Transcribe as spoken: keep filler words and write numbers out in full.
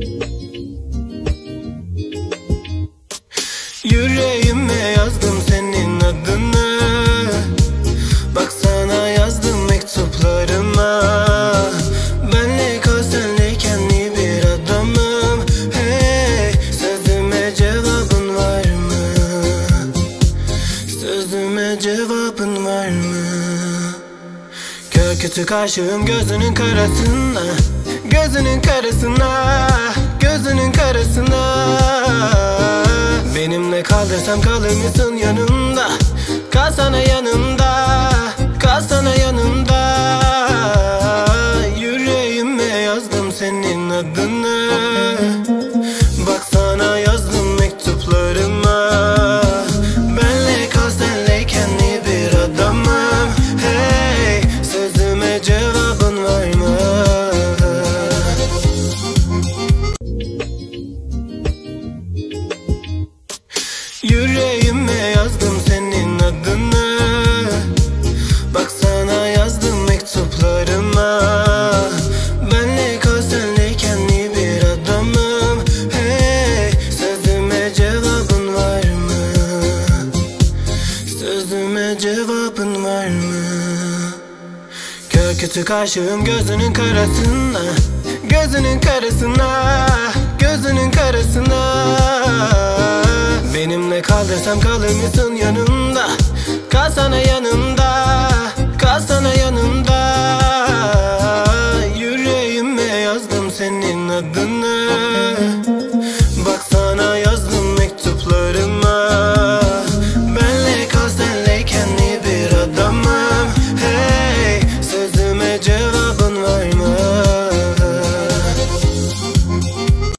Yüreğime yazdım senin adını. Baksana yazdım mektuplarıma. Benle kal senleyken iyi bir adamım. Hey, sözüme cevabın var mı? Sözüme cevabın var mı? Kör kütük aşığım gözünün karasına. Gözünün karasına, gözünün karasına. Benimle kal desem kalır mısın yanımda? Kalsana yanımda, kalsana yanımda. Yüreğime yazdım senin adını. Baksana yazdım mektuplarıma. Benle kal senleyken iyi bir adamım. Hey, sözüme cevabın var mı? Yüreğime yazdım senin adını. Baksana yazdım mektuplarıma. Benle kal senleyken iyi bir adamım. Hey, sözüme cevabın var mı? Sözüme cevabın var mı? Kör kütük aşığım gözünün karasına. Gözünün karasına, gözünün karasına. Benimle kal desem kalır mısın yanımda? Kalsana yanımda, kalsana yanımda. Yüreğime yazdım senin adını.